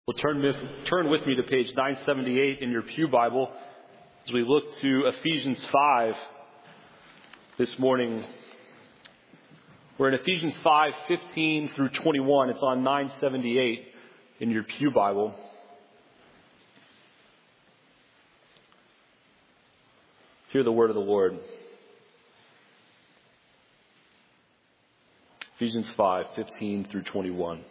Well, turn with me to page 978 in your pew Bible as we look to Ephesians 5 this morning. We're in Ephesians 5:15 through 21. It's on 978 in your pew Bible. Hear the word of the Lord. Ephesians 5:15 through 21.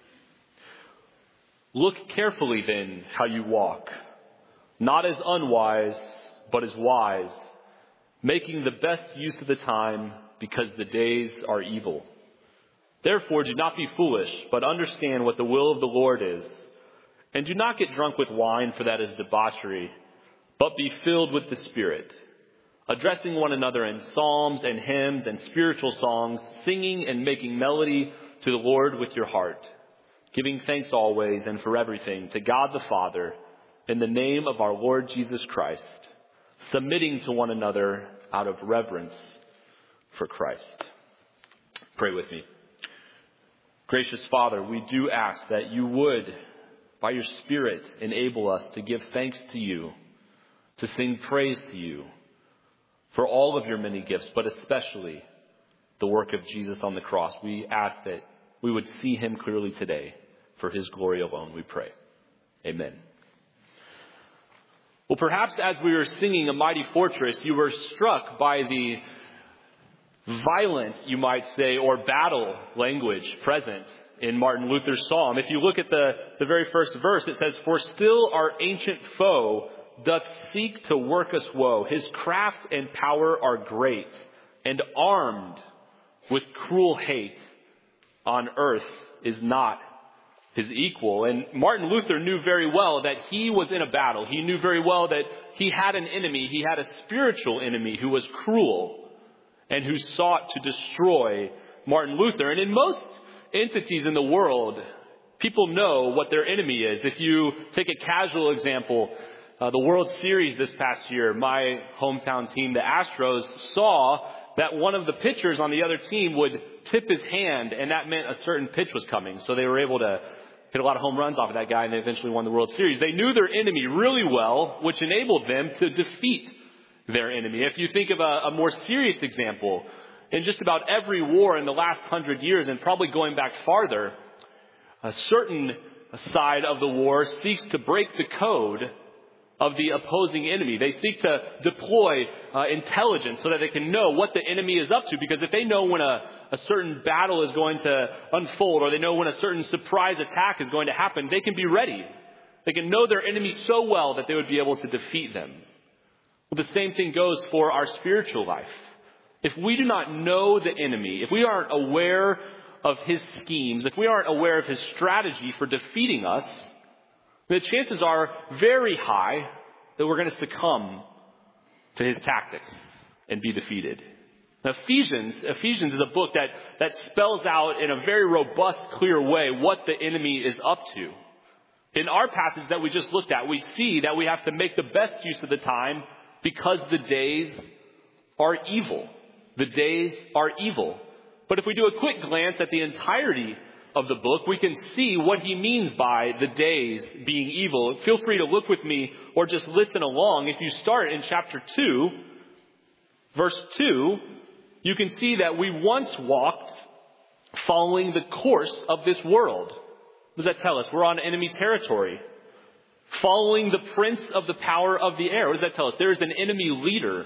Look carefully then how you walk, not as unwise, but as wise, making the best use of the time, because the days are evil. Therefore do not be foolish, but understand what the will of the Lord is. And do not get drunk with wine, for that is debauchery, but be filled with the Spirit, addressing one another in psalms and hymns and spiritual songs, singing and making melody to the Lord with your heart, giving thanks always and for everything to God the Father, in the name of our Lord Jesus Christ, submitting to one another out of reverence for Christ. Pray with me. Gracious Father, we do ask that you would, by your Spirit, enable us to give thanks to you, to sing praise to you for all of your many gifts, but especially the work of Jesus on the cross. We ask that we would see him clearly today. For his glory alone, we pray. Amen. Well, perhaps as we were singing A Mighty Fortress, you were struck by the violent, you might say, or battle language present in Martin Luther's psalm. If you look at the very first verse, it says, "For still our ancient foe doth seek to work us woe. His craft and power are great, and armed with cruel hate on earth is not his equal." And Martin Luther knew very well that he was in a battle. He knew very well that he had an enemy. He had a spiritual enemy who was cruel and who sought to destroy Martin Luther. And in most entities in the world, people know what their enemy is. If you take a casual example, the World Series this past year, my hometown team, the Astros, saw that one of the pitchers on the other team would tip his hand, and that meant a certain pitch was coming. So they were able to hit a lot of home runs off of that guy, and they eventually won the World Series. They knew their enemy really well, which enabled them to defeat their enemy. If you think of a more serious example, in just about every war in the last 100 years, and probably going back farther, a certain side of the war seeks to break the code of the opposing enemy. They seek to deploy intelligence so that they can know what the enemy is up to. Because if they know when a certain battle is going to unfold, or they know when a certain surprise attack is going to happen, they can be ready. They can know their enemy so well that they would be able to defeat them. Well, the same thing goes for our spiritual life. If we do not know the enemy, if we aren't aware of his schemes, if we aren't aware of his strategy for defeating us, the chances are very high that we're going to succumb to his tactics and be defeated. Now, Ephesians is a book that spells out in a very robust, clear way what the enemy is up to. In our passage that we just looked at, we see that we have to make the best use of the time because the days are evil. The days are evil. But if we do a quick glance at the entirety of the book, we can see what he means by the days being evil. Feel free to look with me or just listen along. If you start in chapter 2, verse 2, you can see that we once walked following the course of this world. What does that tell us? We're on enemy territory. Following the prince of the power of the air. What does that tell us? There is an enemy leader.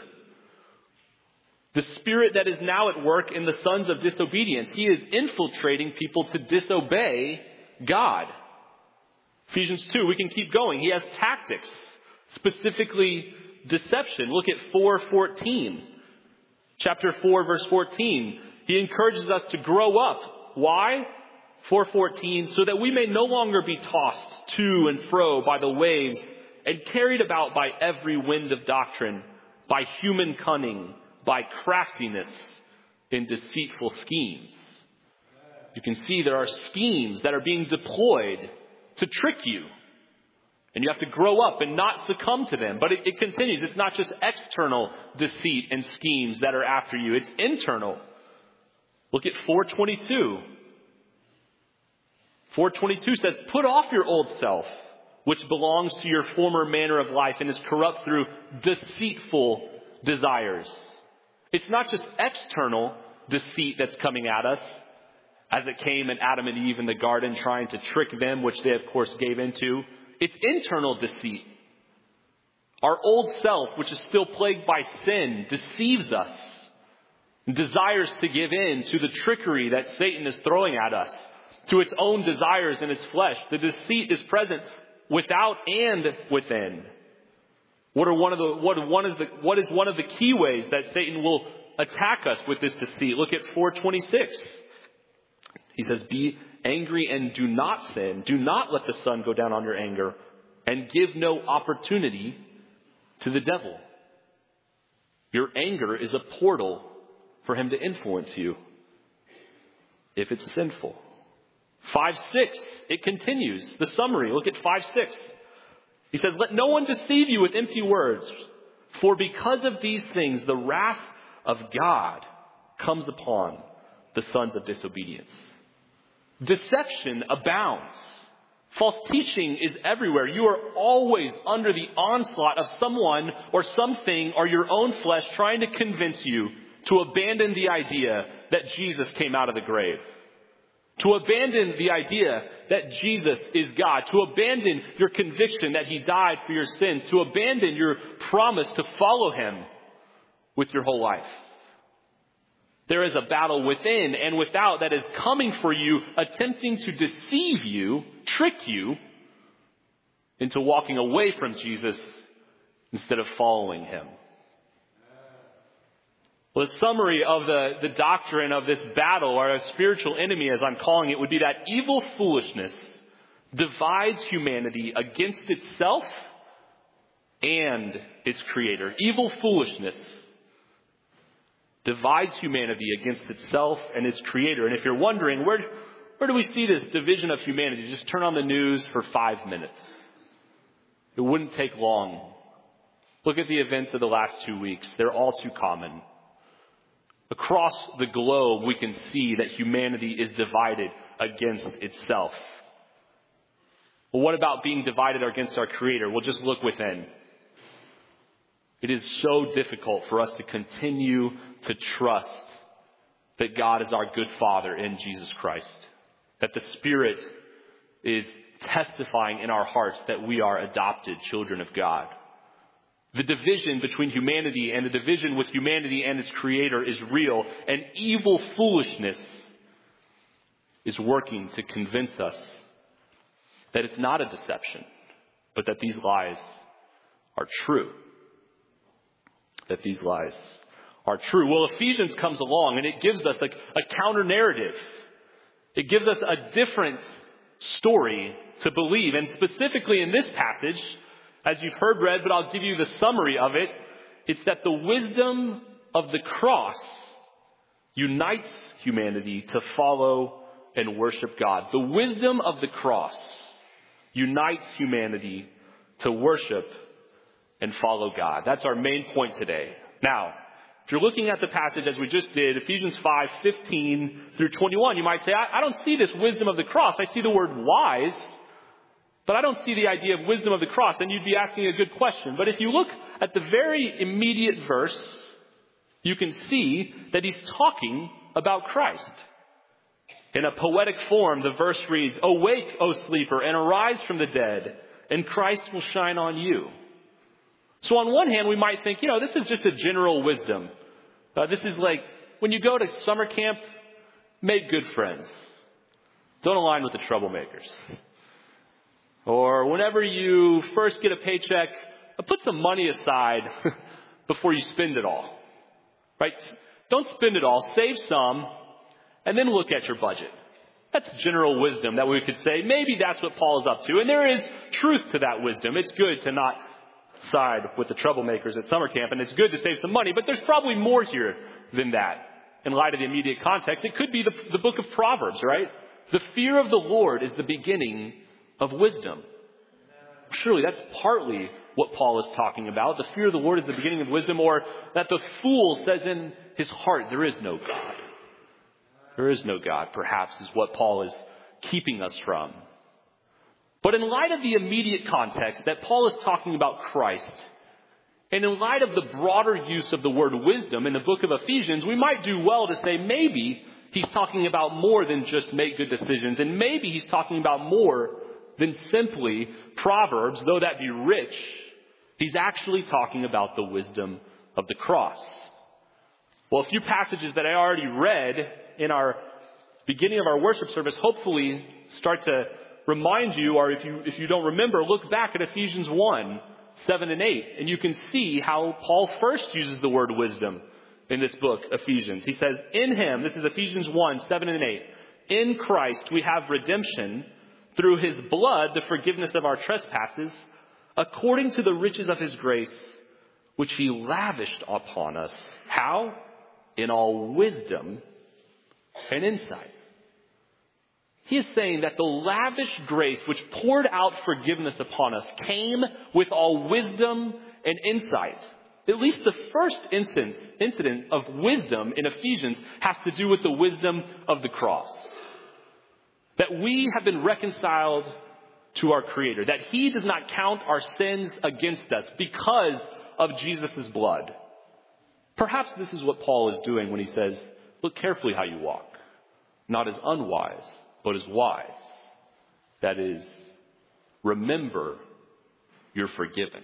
The spirit that is now at work in the sons of disobedience. He is infiltrating people to disobey God. Ephesians 2, we can keep going. He has tactics, specifically deception. Look at 4:14. Chapter 4, verse 14. He encourages us to grow up. Why? 4:14, so that we may no longer be tossed to and fro by the waves and carried about by every wind of doctrine, by human cunning, by craftiness in deceitful schemes. You can see there are schemes that are being deployed to trick you. And you have to grow up and not succumb to them. But it continues. It's not just external deceit and schemes that are after you. It's internal. Look at 4:22. 4:22 says, put off your old self, which belongs to your former manner of life and is corrupt through deceitful desires. It's not just external deceit that's coming at us, as it came at Adam and Eve in the garden trying to trick them, which they of course gave into. It's internal deceit. Our old self, which is still plagued by sin, deceives us and desires to give in to the trickery that Satan is throwing at us, to its own desires in its flesh. The deceit is present without and within. What is one of the key ways that Satan will attack us with this deceit? Look at 4:26. He says, be angry and do not sin. Do not let the sun go down on your anger, and give no opportunity to the devil. Your anger is a portal for him to influence you if it's sinful. 5:6, it continues. The summary, look at 5:6. He says, let no one deceive you with empty words, for because of these things, the wrath of God comes upon the sons of disobedience. Deception abounds. False teaching is everywhere. You are always under the onslaught of someone or something or your own flesh trying to convince you to abandon the idea that Jesus came out of the grave. To abandon the idea that Jesus is God. To abandon your conviction that he died for your sins. To abandon your promise to follow him with your whole life. There is a battle within and without that is coming for you, attempting to deceive you, trick you into walking away from Jesus instead of following him. Well, the summary of the doctrine of this battle, or a spiritual enemy as I'm calling it, would be that evil foolishness divides humanity against itself and its creator. Evil foolishness divides humanity against itself and its creator. And if you're wondering, where do we see this division of humanity? Just turn on the news for 5 minutes. It wouldn't take long. Look at the events of the last 2 weeks. They're all too common. Across the globe, we can see that humanity is divided against itself. Well, what about being divided against our Creator? Well, just look within. It is so difficult for us to continue to trust that God is our good Father in Jesus Christ. That the Spirit is testifying in our hearts that we are adopted children of God. The division between humanity and the division with humanity and its Creator is real, and evil foolishness is working to convince us that it's not a deception, but that these lies are true. That these lies are true. Well, Ephesians comes along and it gives us a counter narrative. It gives us a different story to believe. And specifically in this passage, as you've heard read, but I'll give you the summary of it. It's that the wisdom of the cross unites humanity to follow and worship God. The wisdom of the cross unites humanity to worship and follow God. That's our main point today. Now, if you're looking at the passage as we just did, Ephesians 5:15 through 21, you might say, I don't see this wisdom of the cross. I see the word wise, but I don't see the idea of wisdom of the cross. And you'd be asking a good question. But if you look at the very immediate verse, you can see that he's talking about Christ. In a poetic form, the verse reads, "Awake, O sleeper, and arise from the dead, and Christ will shine on you." So on one hand, we might think, this is just a general wisdom. This is like when you go to summer camp, make good friends. Don't align with the troublemakers. Or whenever you first get a paycheck, put some money aside before you spend it all. Right? Don't spend it all. Save some, and then look at your budget. That's general wisdom that we could say. Maybe that's what Paul is up to. And there is truth to that wisdom. It's good to not side with the troublemakers at summer camp, and it's good to save some money, but there's probably more here than that. In light of the immediate context, it could be the book of Proverbs, right? The fear of the Lord is the beginning of wisdom. Surely that's partly what Paul is talking about. The fear of the Lord is the beginning of wisdom, or that the fool says in his heart, there is no God. There is no God, perhaps, is what Paul is keeping us from. But in light of the immediate context that Paul is talking about Christ, and in light of the broader use of the word wisdom in the book of Ephesians, we might do well to say maybe he's talking about more than just make good decisions, and maybe he's talking about more than simply Proverbs, though that be rich. He's actually talking about the wisdom of the cross. Well, a few passages that I already read in our beginning of our worship service hopefully start to remind you, or if you don't remember, look back at Ephesians 1, 7 and 8, and you can see how Paul first uses the word wisdom in this book, Ephesians. He says, in him, this is Ephesians 1, 7 and 8, in Christ we have redemption through his blood, the forgiveness of our trespasses, according to the riches of his grace, which he lavished upon us. How? In all wisdom and insight. He is saying that the lavish grace which poured out forgiveness upon us came with all wisdom and insight. At least the first incident of wisdom in Ephesians has to do with the wisdom of the cross. That we have been reconciled to our Creator. That he does not count our sins against us because of Jesus' blood. Perhaps this is what Paul is doing when he says, look carefully how you walk. Not as unwise, but as wise. That is, remember you're forgiven.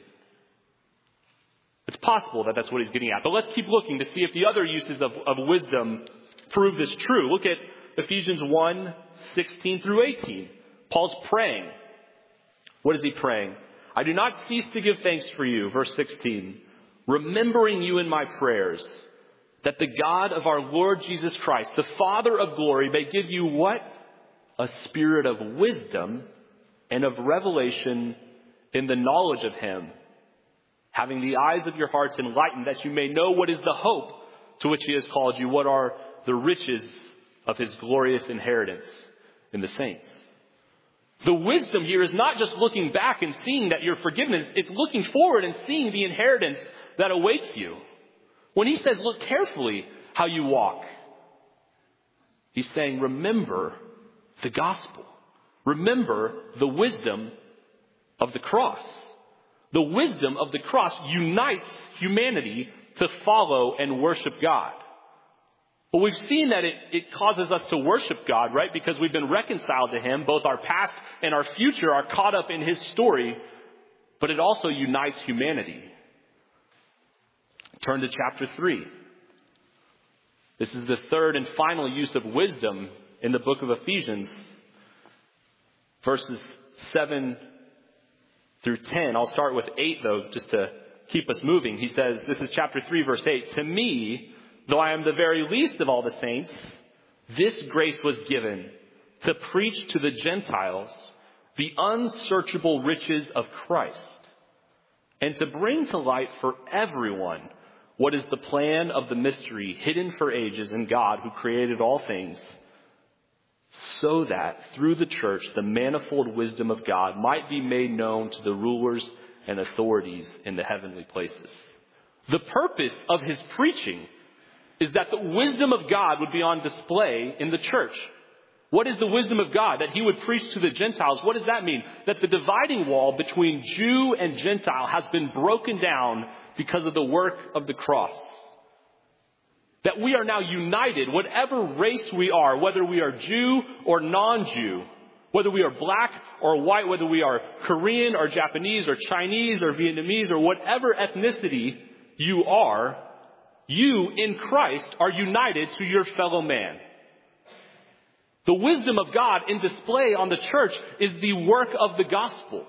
It's possible that that's what he's getting at. But let's keep looking to see if the other uses of wisdom prove this true. Look at Ephesians 1, 16 through 18. Paul's praying. What is he praying? I do not cease to give thanks for you, verse 16, remembering you in my prayers, that the God of our Lord Jesus Christ, the Father of glory, may give you what? A spirit of wisdom and of revelation in the knowledge of him, having the eyes of your hearts enlightened, that you may know what is the hope to which he has called you, what are the riches of his glorious inheritance in the saints. The wisdom here is not just looking back and seeing that you're forgiven. It's looking forward and seeing the inheritance that awaits you. When he says, look carefully how you walk, he's saying, remember the gospel. Remember the wisdom of the cross. The wisdom of the cross unites humanity to follow and worship God. But we've seen that it causes us to worship God, right? Because we've been reconciled to him. Both our past and our future are caught up in his story. But it also unites humanity. Turn to chapter 3. This is the third and final use of wisdom in the book of Ephesians. Verses 7 through 10. I'll start with 8 though, just to keep us moving. He says, this is chapter 3, verse 8. To me, though I am the very least of all the saints, this grace was given to preach to the Gentiles the unsearchable riches of Christ, and to bring to light for everyone what is the plan of the mystery hidden for ages in God who created all things, so that through the church the manifold wisdom of God might be made known to the rulers and authorities in the heavenly places. The purpose of his preaching is that the wisdom of God would be on display in the church. What is the wisdom of God? That he would preach to the Gentiles. What does that mean? That the dividing wall between Jew and Gentile has been broken down because of the work of the cross. That we are now united, whatever race we are, whether we are Jew or non-Jew, whether we are black or white, whether we are Korean or Japanese or Chinese or Vietnamese or whatever ethnicity you are, you in Christ are united to your fellow man. The wisdom of God in display on the church is the work of the gospel.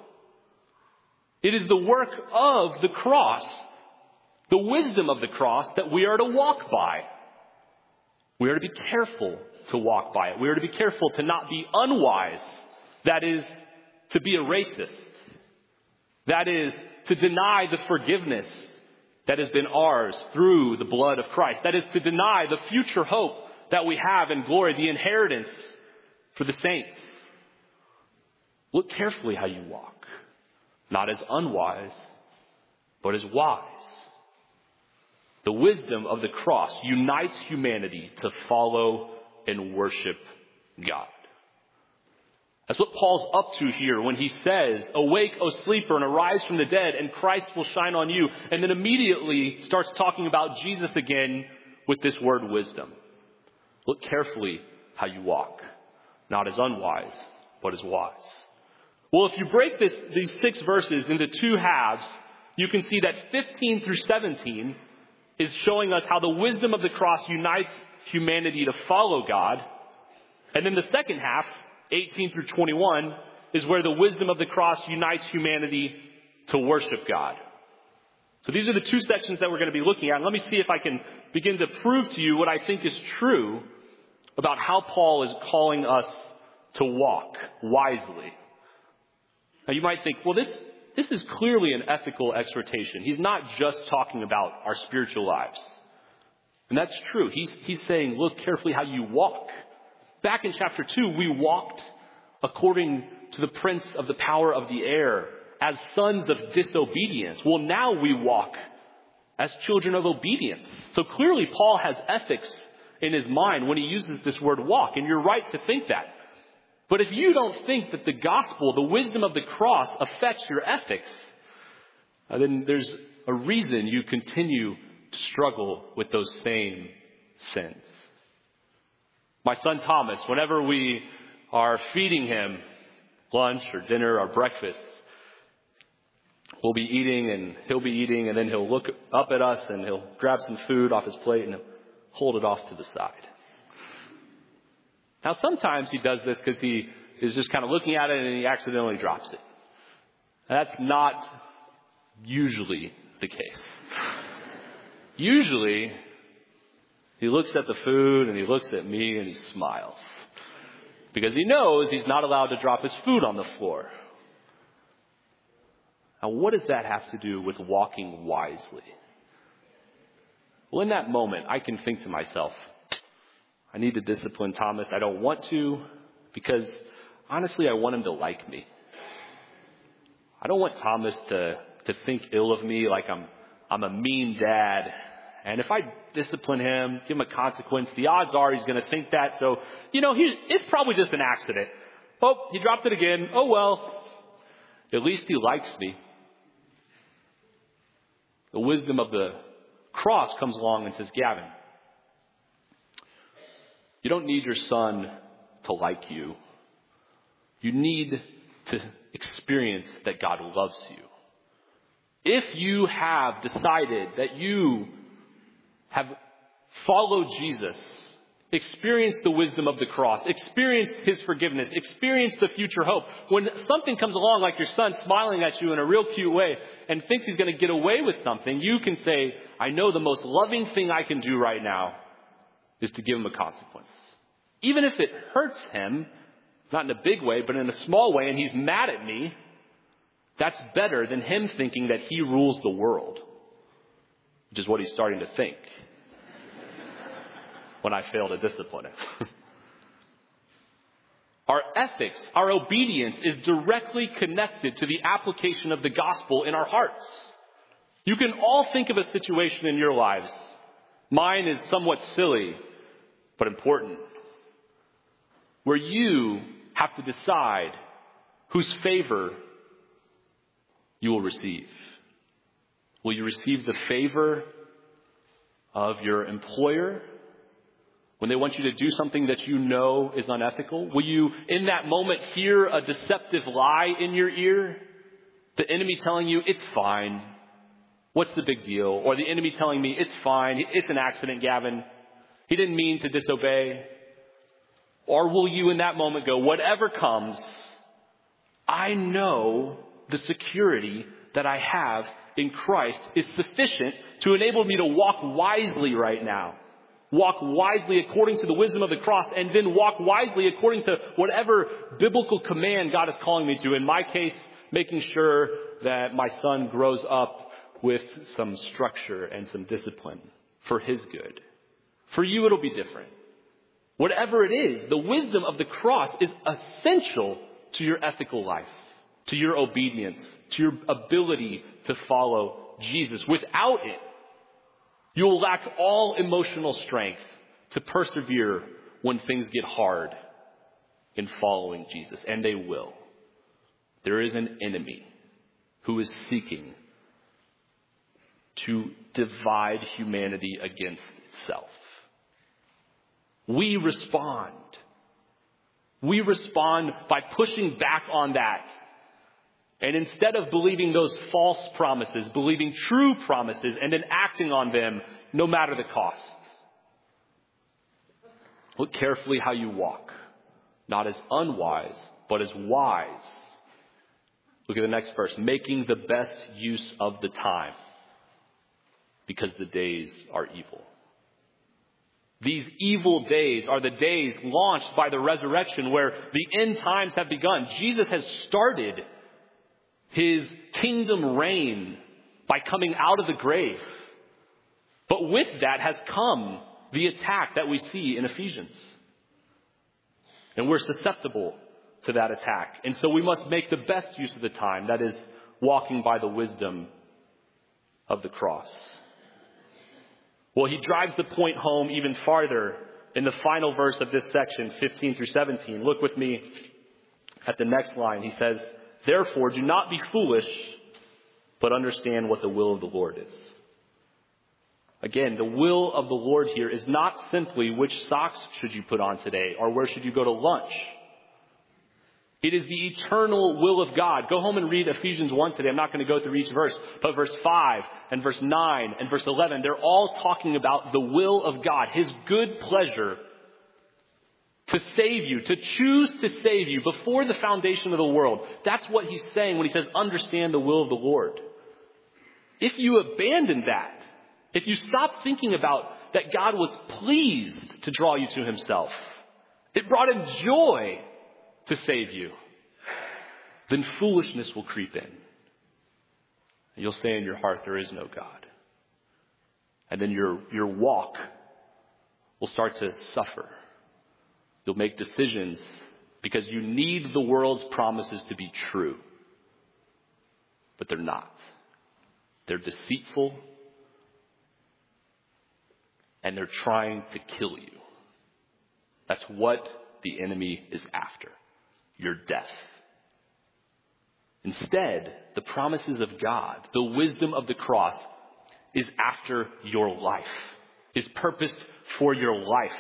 It is the work of the cross, the wisdom of the cross that we are to walk by. We are to be careful to walk by it. We are to be careful to not be unwise. That is, to be a racist. That is, to deny the forgiveness that has been ours through the blood of Christ. That is, to deny the future hope that we have in glory, the inheritance for the saints. Look carefully how you walk, not as unwise, but as wise. The wisdom of the cross unites humanity to follow and worship God. That's what Paul's up to here when he says, "Awake, O sleeper, and arise from the dead, and Christ will shine on you." And then immediately starts talking about Jesus again with this word wisdom. Look carefully how you walk, not as unwise, but as wise. Well, if you break these 6 verses into 2 halves, you can see that 15 through 17 is showing us how the wisdom of the cross unites humanity to follow God. And then the second half, 18 through 21, is where the wisdom of the cross unites humanity to worship God. So these are the 2 sections that we're going to be looking at. Let me see if I can begin to prove to you what I think is true about how Paul is calling us to walk wisely. Now you might think, well, this is clearly an ethical exhortation. He's not just talking about our spiritual lives. And that's true. He's saying, look carefully how you walk. Back in chapter 2, we walked according to the prince of the power of the air as sons of disobedience. Well, now we walk as children of obedience. So clearly Paul has ethics in his mind when he uses this word walk. And you're right to think that. But if you don't think that the gospel, the wisdom of the cross, affects your ethics, then there's a reason you continue to struggle with those same sins. My son Thomas, whenever we are feeding him lunch or dinner or breakfast, we'll be eating and he'll be eating, and then he'll look up at us and he'll grab some food off his plate and he'll hold it off to the side. Now sometimes he does this because he is just kind of looking at it and he accidentally drops it. That's not usually the case. Usually, he looks at the food and he looks at me and he smiles. Because he knows he's not allowed to drop his food on the floor. Now, what does that have to do with walking wisely? Well, in that moment, I can think to myself, I need to discipline Thomas. I don't want to, because honestly, I want him to like me. I don't want Thomas to think ill of me, like I'm a mean dad. And if I discipline him, give him a consequence, the odds are he's going to think that. So, it's probably just an accident. Oh, he dropped it again. Oh, well, at least he likes me. The wisdom of the cross comes along and says, Gavin, you don't need your son to like you. You need to experience that God loves you. If you have decided that you have followed Jesus, experienced the wisdom of the cross, experienced his forgiveness, experienced the future hope, when something comes along like your son smiling at you in a real cute way and thinks he's going to get away with something, you can say, I know the most loving thing I can do right now is to give him a consequence. Even if it hurts him, not in a big way, but in a small way, and he's mad at me, that's better than him thinking that he rules the world, which is what he's starting to think when I fail to discipline him. Our ethics, our obedience is directly connected to the application of the gospel in our hearts. You can all think of a situation in your lives. Mine is somewhat silly, but important, where you have to decide whose favor you will receive. Will you receive the favor of your employer when they want you to do something that you know is unethical? Will you, in that moment, hear a deceptive lie in your ear? The enemy telling you, it's fine. What's the big deal? Or the enemy telling me, it's fine. It's an accident, Gavin. He didn't mean to disobey. Or will you, in that moment, go, whatever comes, I know the security that I have in Christ is sufficient to enable me to walk wisely right now. Walk wisely according to the wisdom of the cross, and then walk wisely according to whatever biblical command God is calling me to. In my case, making sure that my son grows up with some structure and some discipline for his good. For you, it'll be different. Whatever it is, the wisdom of the cross is essential to your ethical life, to your obedience, to your ability to follow Jesus. Without it, you will lack all emotional strength to persevere when things get hard. in following Jesus, and they will. There is an enemy who is seeking to divide humanity against itself. We respond. We respond by pushing back on that. And instead of believing those false promises, believing true promises and then acting on them no matter the cost. Look carefully how you walk, not as unwise, but as wise. Look at the next verse. Making the best use of the time, because the days are evil. These evil days are the days launched by the resurrection where the end times have begun. Jesus has started his kingdom reign by coming out of the grave. But with that has come the attack that we see in Ephesians. And we're susceptible to that attack. And so we must make the best use of the time. That is, walking by the wisdom of the cross. Well, he drives the point home even farther in the final verse of this section, 15 through 17. Look with me at the next line. He says, therefore, do not be foolish, but understand what the will of the Lord is. Again, the will of the Lord here is not simply which socks should you put on today or where should you go to lunch. It is the eternal will of God. Go home and read Ephesians 1 today. I'm not going to go through each verse, but verse 5 and verse 9 and verse 11, they're all talking about the will of God, his good pleasure to save you, to choose to save you before the foundation of the world. That's what he's saying when he says, understand the will of the Lord. If you abandon that, if you stop thinking about that God was pleased to draw you to himself, it brought him joy to save you, then foolishness will creep in. And you'll say in your heart, there is no God. And then your walk will start to suffer. You'll make decisions because you need the world's promises to be true. But they're not. They're deceitful. And they're trying to kill you. That's what the enemy is after. Your death. Instead, the promises of God, the wisdom of the cross, is after your life, is purposed for your life.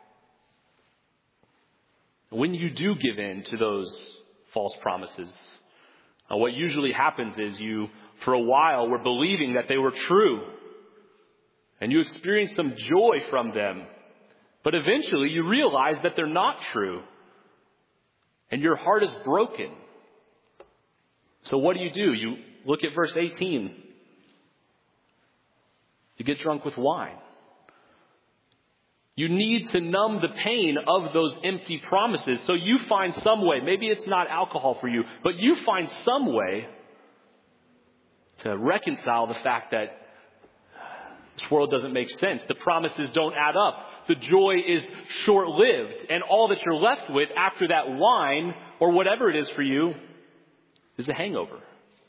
When you do give in to those false promises, what usually happens is you, for a while, were believing that they were true. And you experience some joy from them. But eventually you realize that they're not true. And your heart is broken. So what do? You look at verse 18. You get drunk with wine. You need to numb the pain of those empty promises. So you find some way. Maybe it's not alcohol for you, but you find some way to reconcile the fact that this world doesn't make sense. The promises don't add up. The joy is short-lived. And all that you're left with after that wine, or whatever it is for you, is a hangover.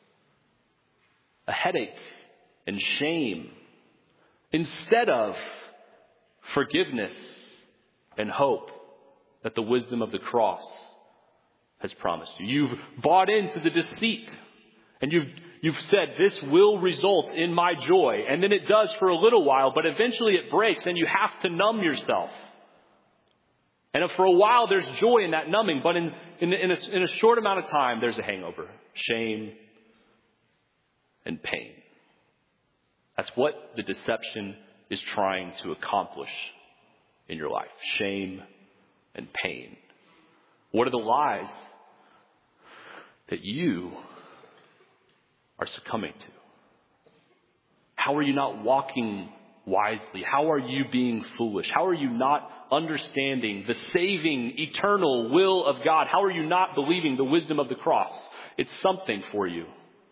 A headache and shame. Instead of forgiveness and hope that the wisdom of the cross has promised you. You've bought into the deceit. And you've said, this will result in my joy. And then it does for a little while, but eventually it breaks and you have to numb yourself. And for a while there's joy in that numbing, but in a short amount of time there's a hangover, shame, and pain. That's what the deception is trying to accomplish in your life. Shame and pain. What are the lies that you are succumbing to? How are you not walking wisely? How are you being foolish? How are you not understanding the saving, eternal will of God? How are you not believing the wisdom of the cross? It's something for you.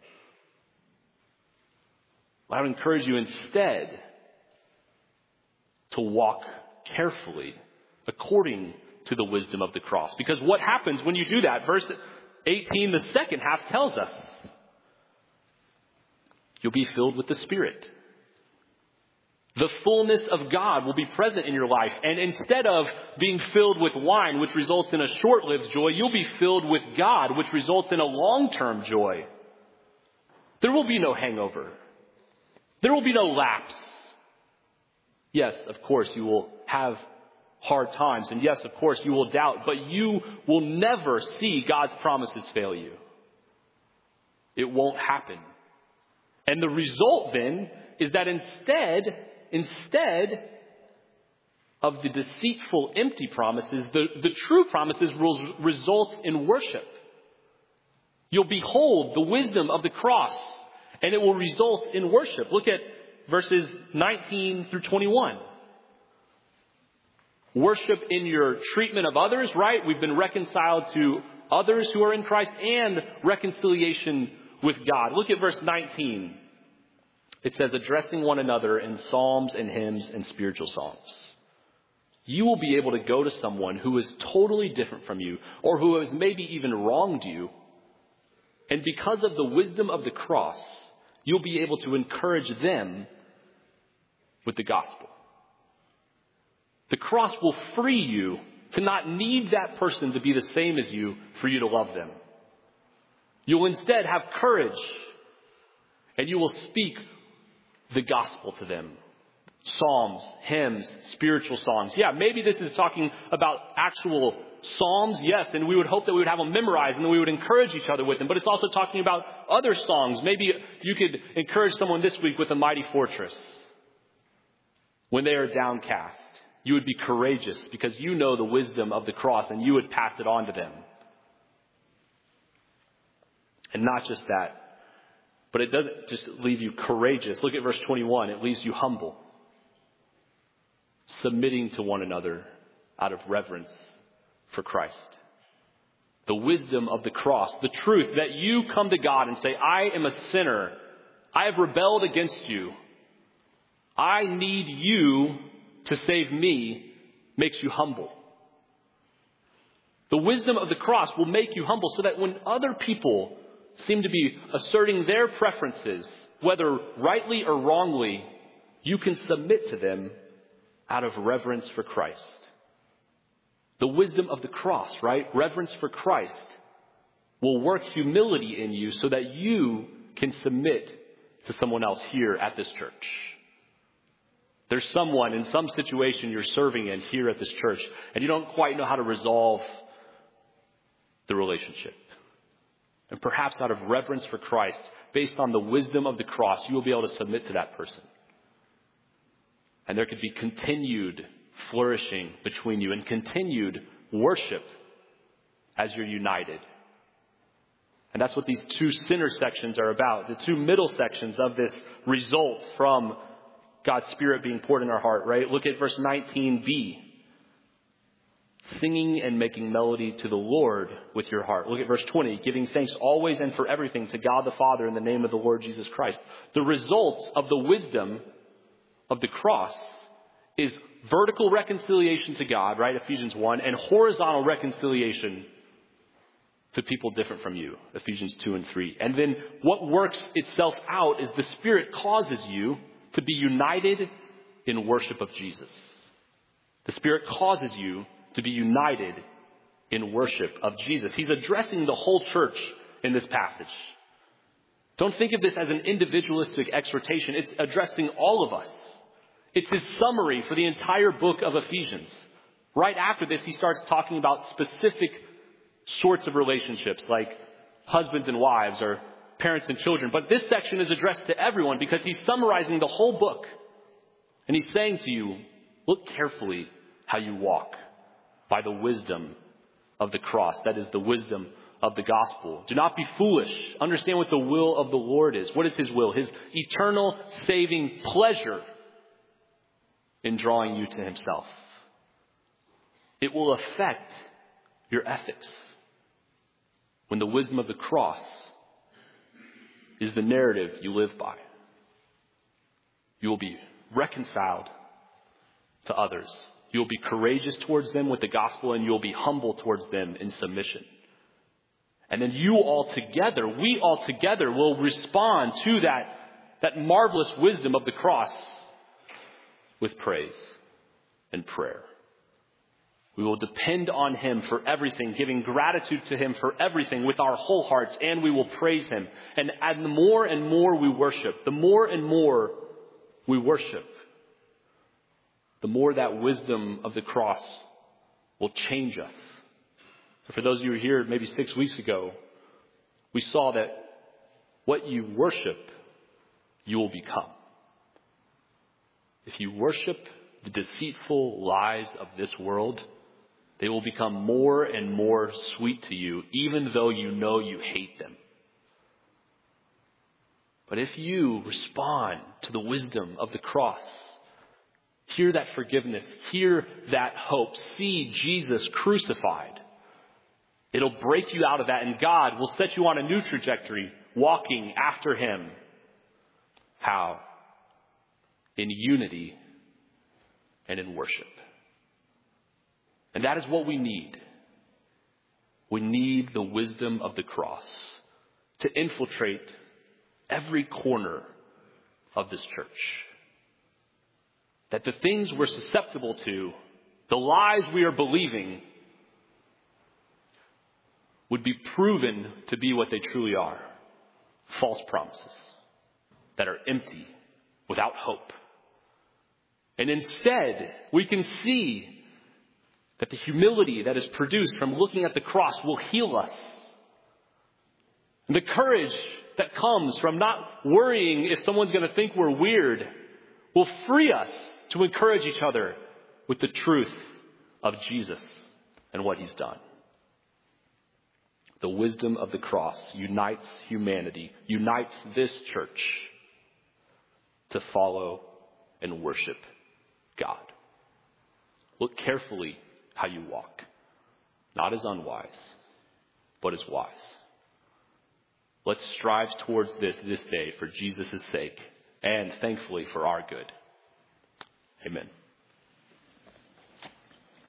I would encourage you instead to walk carefully according to the wisdom of the cross. Because what happens when you do that? Verse 18, the second half tells us. You'll be filled with the Spirit. The fullness of God will be present in your life. And instead of being filled with wine, which results in a short-lived joy, you'll be filled with God, which results in a long-term joy. There will be no hangover. There will be no lapse. Yes, of course, you will have hard times. And yes, of course, you will doubt. But you will never see God's promises fail you. It won't happen. And the result then is that instead of the deceitful, empty promises, the true promises will result in worship. You'll behold the wisdom of the cross, and it will result in worship. Look at verses 19 through 21. Worship in your treatment of others, right? We've been reconciled to others who are in Christ, and reconciliation with God. Look at verse 19. It says, addressing one another in psalms and hymns and spiritual songs. You will be able to go to someone who is totally different from you, or who has maybe even wronged you, and because of the wisdom of the cross, you'll be able to encourage them with the gospel. The cross will free you to not need that person to be the same as you for you to love them. You'll instead have courage, and you will speak the gospel to them. Psalms, hymns, spiritual songs. Yeah, maybe this is talking about actual psalms, yes, and we would hope that we would have them memorized and that we would encourage each other with them. But it's also talking about other songs. Maybe you could encourage someone this week with a mighty fortress. When they are downcast, you would be courageous because you know the wisdom of the cross, and you would pass it on to them. And not just that, but it doesn't just leave you courageous. Look at verse 21. It leaves you humble, submitting to one another out of reverence for Christ. The wisdom of the cross, the truth that you come to God and say, I am a sinner. I have rebelled against you. I need you to save me, makes you humble. The wisdom of the cross will make you humble so that when other people seem to be asserting their preferences, whether rightly or wrongly, you can submit to them out of reverence for Christ. The wisdom of the cross, right? Reverence for Christ will work humility in you so that you can submit to someone else here at this church. There's someone in some situation you're serving in here at this church, and you don't quite know how to resolve the relationship. And perhaps out of reverence for Christ, based on the wisdom of the cross, you will be able to submit to that person. And there could be continued flourishing between you and continued worship as you're united. And that's what these two center sections are about. The two middle sections of this result from God's Spirit being poured in our heart, right? Look at verse 19b. Singing and making melody to the Lord with your heart. Look at verse 20. Giving thanks always and for everything to God the Father in the name of the Lord Jesus Christ. The results of the wisdom of the cross is vertical reconciliation to God, right? Ephesians 1. And horizontal reconciliation to people different from you. Ephesians 2 and 3. And then what works itself out is the Spirit causes you to be united in worship of Jesus. The Spirit causes you to be united in worship of Jesus. He's addressing the whole church in this passage. Don't think of this as an individualistic exhortation. It's addressing all of us. It's his summary for the entire book of Ephesians. Right after this, he starts talking about specific sorts of relationships, like husbands and wives or parents and children. But this section is addressed to everyone because he's summarizing the whole book. And he's saying to you, look carefully how you walk by the wisdom of the cross. That is the wisdom of the gospel. Do not be foolish. Understand what the will of the Lord is. What is his will? His eternal saving pleasure in drawing you to himself. It will affect your ethics when the wisdom of the cross is the narrative you live by. You will be reconciled to others. You will be courageous towards them with the gospel, and you will be humble towards them in submission. And then we all together will respond to that marvelous wisdom of the cross with praise and prayer. We will depend on him for everything, giving gratitude to him for everything with our whole hearts, and we will praise him. And the more and more we worship, the more and more we worship, the more that wisdom of the cross will change us. For those of you who were here maybe 6 weeks ago, we saw that what you worship, you will become. If you worship the deceitful lies of this world, they will become more and more sweet to you, even though you know you hate them. But if you respond to the wisdom of the cross, hear that forgiveness, hear that hope, see Jesus crucified, it'll break you out of that, and God will set you on a new trajectory, walking after him. How? In unity and in worship. And that is what we need. We need the wisdom of the cross to infiltrate every corner of this church. That the things we're susceptible to, the lies we are believing, would be proven to be what they truly are. False promises that are empty, without hope. And instead, we can see that the humility that is produced from looking at the cross will heal us. And the courage that comes from not worrying if someone's going to think we're weird will free us to encourage each other with the truth of Jesus and what he's done. The wisdom of the cross unites humanity, unites this church to follow and worship God. Look carefully how you walk, not as unwise, but as wise. Let's strive towards this day for Jesus' sake, and thankfully for our good. Amen.